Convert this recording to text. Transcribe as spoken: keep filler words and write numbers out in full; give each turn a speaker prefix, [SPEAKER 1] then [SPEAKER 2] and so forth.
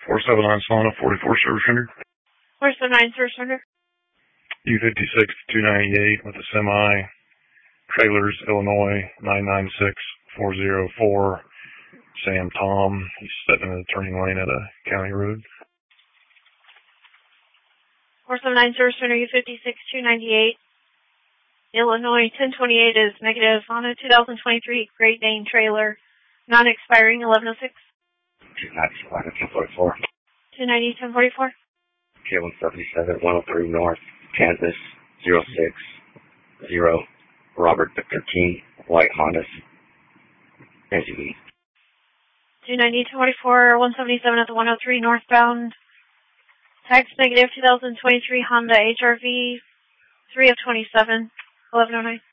[SPEAKER 1] four seven nine Solana, forty-four service center.
[SPEAKER 2] four seven nine service center.
[SPEAKER 1] U fifty-six two ninety-eight with a semi. Trailers, Illinois, nine nine six four zero four. Sam Tom. He's sitting in the turning lane at a county road.
[SPEAKER 2] four seven nine service center, U fifty-six two ninety-eight. Illinois ten twenty-eight is negative on a two thousand twenty-three Great Dane trailer, non-expiring eleven oh six.
[SPEAKER 3] two ninety, ten forty-four.
[SPEAKER 2] two ninety, ten forty-four.
[SPEAKER 3] K one seventy-seven, one oh three North, Kansas, zero six zero. Robert Victor King, white Honda S U V.
[SPEAKER 2] two ninety, ten forty-four, one seventy-seven at the one oh three northbound. Tax negative two thousand twenty-three Honda H R V, three of twenty-seven, eleven oh nine.